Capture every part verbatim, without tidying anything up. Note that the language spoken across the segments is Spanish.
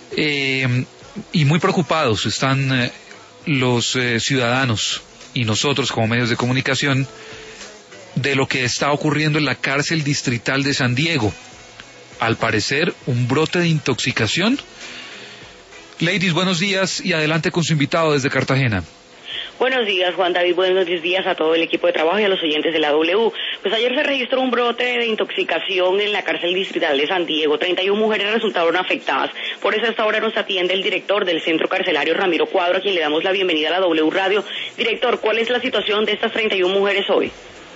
Eh, y muy preocupados están eh, los eh, ciudadanos y nosotros como medios de comunicación de lo que está ocurriendo en la cárcel distrital de San Diego. Al parecer, un brote de intoxicación. Ladies, buenos días y adelante con su invitado desde Cartagena. Buenos días, Juan David. Buenos días a todo el equipo de trabajo y a los oyentes de la W. Pues ayer se registró un brote de intoxicación en la cárcel distrital de San Diego. treinta y una mujeres resultaron afectadas. Por eso a esta hora nos atiende el director del centro carcelario, Ramiro Cuadro, a quien le damos la bienvenida a la W Radio. Director, ¿cuál es la situación de estas treinta y una mujeres hoy?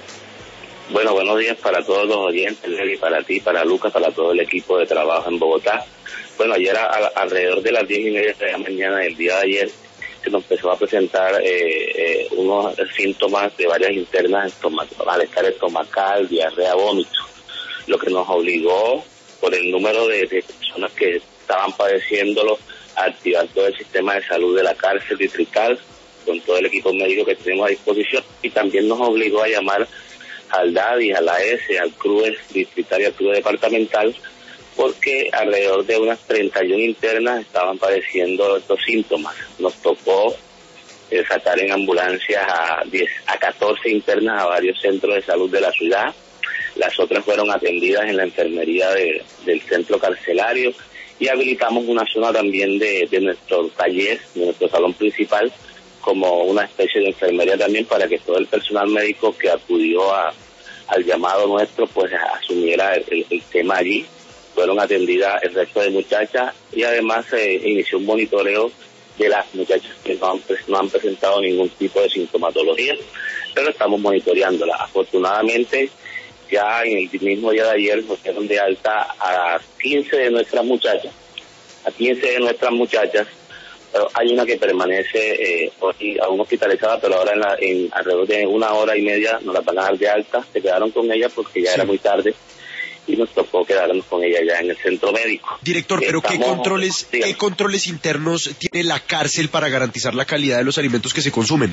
Bueno, buenos días para todos los oyentes, Lely, para ti, para Lucas, para todo el equipo de trabajo en Bogotá. Bueno, ayer a, a, alrededor de las diez y media de la mañana del día de ayer se nos empezó a presentar eh, eh, unos síntomas de varias internas, malestar estomacal, diarrea, vómito, lo que nos obligó, por el número de, de personas que estaban padeciéndolo, a activar todo el sistema de salud de la cárcel distrital, con todo el equipo médico que tenemos a disposición, y también nos obligó a llamar al D A D I, a la S, al C R U E distrital y al C R U E departamental, porque alrededor de unas treinta y una internas estaban padeciendo estos síntomas. Nos tocó eh, sacar en ambulancias a diez, a catorce internas a varios centros de salud de la ciudad. Las otras fueron atendidas en la enfermería de, del centro carcelario y habilitamos una zona también de, de nuestro taller, de nuestro salón principal, como una especie de enfermería también para que todo el personal médico que acudió a, al llamado nuestro pues asumiera el, el, el tema allí. Fueron atendidas el resto de muchachas y además se eh, inició un monitoreo de las muchachas que no han, no han presentado ningún tipo de sintomatología, pero estamos monitoreándolas. Afortunadamente, ya en el mismo día de ayer nos dieron de alta a quince de nuestras muchachas, a quince de nuestras muchachas, pero hay una que permanece eh, aún hospitalizada, pero ahora en, la, en alrededor de una hora y media nos la van a dar de alta. Se quedaron con ella porque ya sí. Era muy tarde y nos tocó quedarnos con ella ya en el centro médico. Director, pero Estamos, ¿qué controles dígame. qué controles internos tiene la cárcel para garantizar la calidad de los alimentos que se consumen?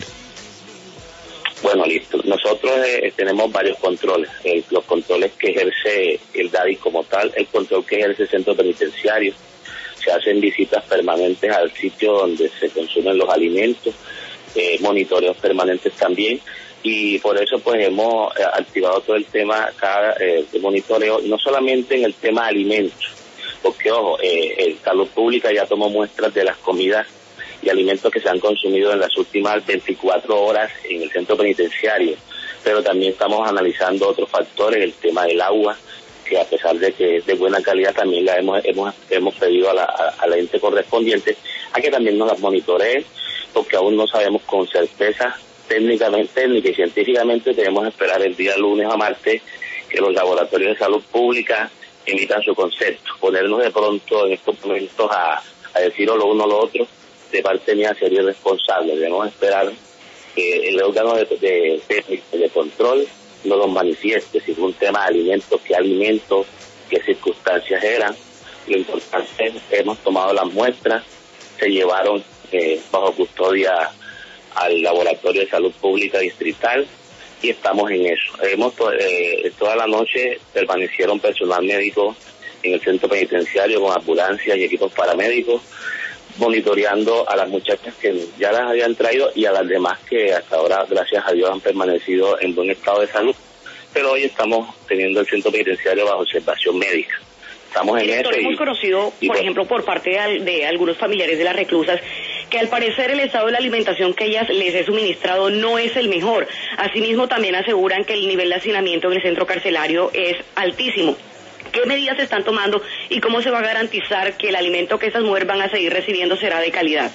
Bueno, listo. Nosotros eh, tenemos varios controles. Eh, los controles que ejerce el D A D I como tal, el control que ejerce el centro penitenciario. Se hacen visitas permanentes al sitio donde se consumen los alimentos, eh, monitoreos permanentes también. Y por eso pues hemos eh, activado todo el tema cada, eh, de monitoreo, no solamente en el tema de alimentos, porque ojo, eh, el Salud Pública ya tomó muestras de las comidas y alimentos que se han consumido en las últimas veinticuatro horas en el centro penitenciario, pero también estamos analizando otros factores, el tema del agua, que a pesar de que es de buena calidad también la hemos hemos hemos pedido a la, a, a la ente correspondiente a que también nos las monitoree, porque aún no sabemos con certeza técnicamente, técnica y científicamente. Tenemos que esperar el día lunes a martes que los laboratorios de salud pública emitan su concepto. Ponernos de pronto en estos momentos a, a decir o lo uno o lo otro, de parte mía sería irresponsable. Debemos esperar que el órgano de, de, de, de control no nos manifieste si fue un tema de alimentos, qué alimentos, qué circunstancias eran. Lo importante es que hemos tomado las muestras, se llevaron eh, bajo custodia al Laboratorio de Salud Pública Distrital y estamos en eso. Hemos eh, toda la noche permanecieron personal médico en el centro penitenciario con ambulancias y equipos paramédicos, monitoreando a las muchachas que ya las habían traído y a las demás que hasta ahora, gracias a Dios, han permanecido en buen estado de salud. Pero hoy estamos teniendo el centro penitenciario bajo observación médica. Estamos en Director, eso. Hemos y, conocido, y por bueno, ejemplo, por parte de, al, de algunos familiares de las reclusas, que al parecer el estado de la alimentación que ellas les he suministrado no es el mejor. Asimismo, también aseguran que el nivel de hacinamiento en el centro carcelario es altísimo. ¿Qué medidas se están tomando y cómo se va a garantizar que el alimento que estas mujeres van a seguir recibiendo será de calidad?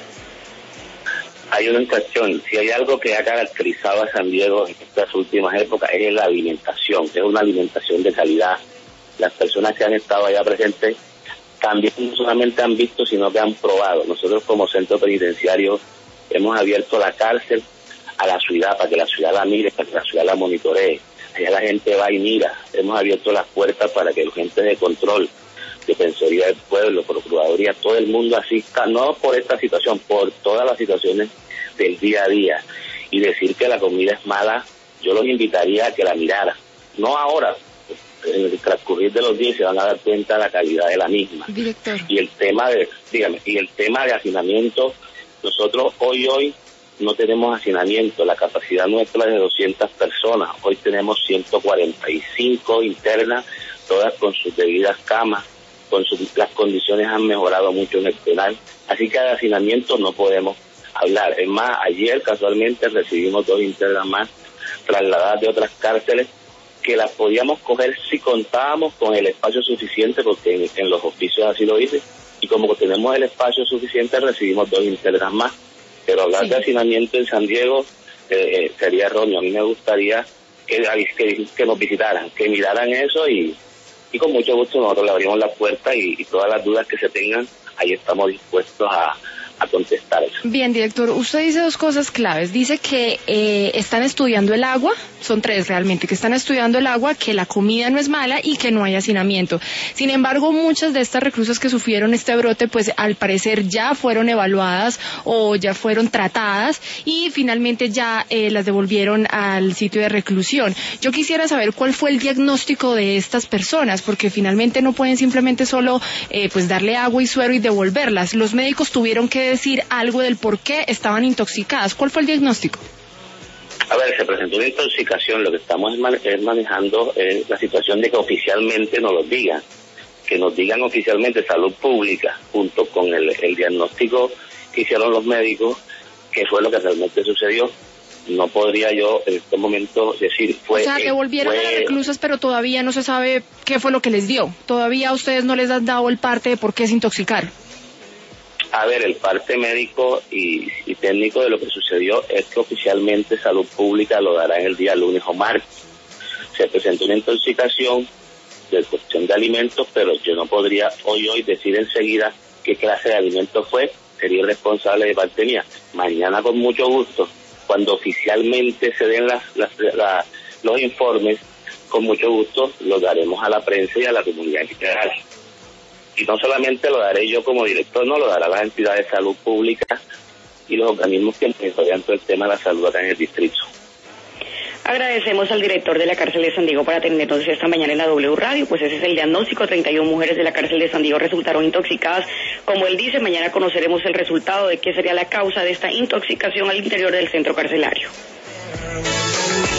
Hay una cuestión, si hay algo que ha caracterizado a San Diego en estas últimas épocas es la alimentación, es una alimentación de calidad. Las personas que han estado allá presentes también no solamente han visto, sino que han probado. Nosotros como centro penitenciario hemos abierto la cárcel a la ciudad, para que la ciudad la mire, para que la ciudad la monitoree. Allá la gente va y mira. Hemos abierto las puertas para que los agentes de control, Defensoría del Pueblo, Procuraduría, todo el mundo asista, no por esta situación, por todas las situaciones del día a día. Y decir que la comida es mala, yo los invitaría a que la miraran. No ahora, en el transcurrir de los días se van a dar cuenta de la calidad de la misma. Director. Y el tema de, dígame, y el tema de hacinamiento, nosotros hoy, hoy no tenemos hacinamiento, la capacidad nuestra es de doscientas personas, hoy tenemos ciento cuarenta y cinco internas, todas con sus debidas camas, con sus, las condiciones han mejorado mucho en el penal, así que de hacinamiento no podemos hablar. Es más, ayer casualmente recibimos dos internas más trasladadas de otras cárceles que las podíamos coger si contábamos con el espacio suficiente, porque en, en los oficios así lo dice, y como tenemos el espacio suficiente recibimos dos internas más, pero hablar sí. de hacinamiento en San Diego eh, eh, sería erróneo. A mí me gustaría que, que, que nos visitaran, que miraran eso y, y con mucho gusto nosotros le abrimos la puerta y, y todas las dudas que se tengan, ahí estamos dispuestos a a contestar eso. Bien, director, usted dice dos cosas claves. Dice que eh, están estudiando el agua, son tres realmente, que están estudiando el agua, que la comida no es mala y que no hay hacinamiento. Sin embargo, muchas de estas reclusas que sufrieron este brote, pues al parecer ya fueron evaluadas o ya fueron tratadas y finalmente ya eh, las devolvieron al sitio de reclusión. Yo quisiera saber cuál fue el diagnóstico de estas personas, porque finalmente no pueden simplemente solo eh, pues darle agua y suero y devolverlas. Los médicos tuvieron que decir algo del por qué estaban intoxicadas. ¿Cuál fue el diagnóstico? A ver, se presentó una intoxicación. Lo que estamos es manejando eh, la situación de que oficialmente nos lo digan, que nos digan oficialmente Salud Pública, junto con el, el diagnóstico que hicieron los médicos, qué fue lo que realmente sucedió. No podría yo en este momento decir fue... O sea, devolvieron fue... a las reclusas, pero todavía no se sabe qué fue lo que les dio. Todavía a ustedes no les han dado el parte de por qué se intoxicaron. A ver, el parte médico y, y técnico de lo que sucedió es que oficialmente Salud Pública lo dará en el día lunes o martes. Se presentó una intoxicación de cuestión de alimentos, pero yo no podría hoy hoy decir enseguida qué clase de alimento fue, sería irresponsable de parte mía. Mañana con mucho gusto, cuando oficialmente se den las, las, la, los informes, con mucho gusto los daremos a la prensa y a la comunidad en general. Y no solamente lo daré yo como director, no, lo dará las entidades de salud pública y los organismos que monitorean todo el tema de la salud acá en el distrito. Agradecemos al director de la cárcel de San Diego por atendernos esta mañana en la W Radio. Pues ese es el diagnóstico. treinta y una mujeres de la cárcel de San Diego resultaron intoxicadas. Como él dice, mañana conoceremos el resultado de qué sería la causa de esta intoxicación al interior del centro carcelario.